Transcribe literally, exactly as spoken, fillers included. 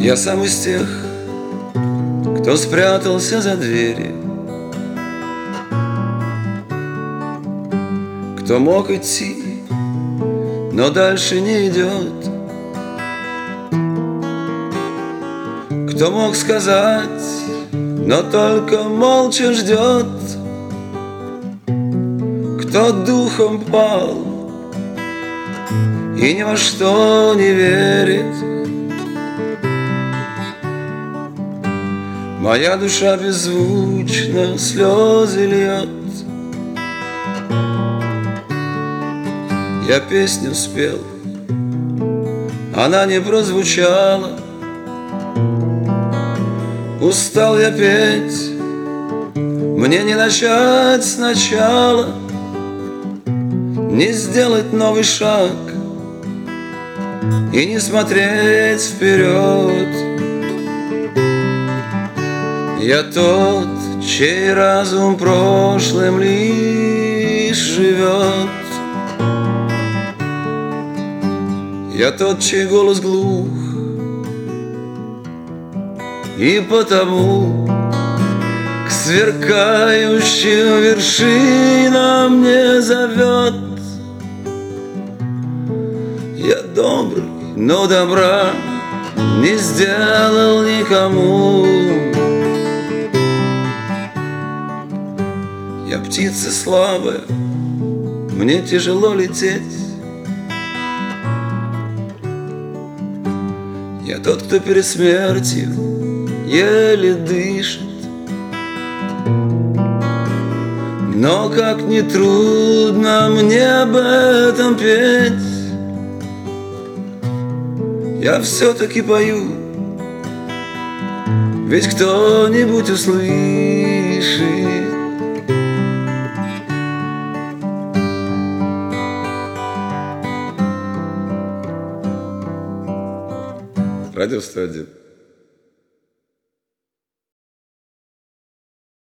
Я сам из тех, кто спрятался за двери, кто мог идти, но дальше не идет, кто мог сказать, но только молча ждет, кто духом пал и ни во что не верит. Моя душа беззвучно слезы льет. Я песню спел, она не прозвучала. Устал я петь, мне не начать сначала, не сделать новый шаг и не смотреть вперед. Я тот, чей разум прошлым лишь живет. Я тот, чей голос глух, и потому к сверкающим вершинам не зовет. Я добрый, но добра не сделал никому. Я птица слабая, мне тяжело лететь. Я тот, кто перед смертью еле дышит. Но как ни трудно мне об этом петь, я все-таки пою, ведь кто-нибудь услышит. Радио сто один.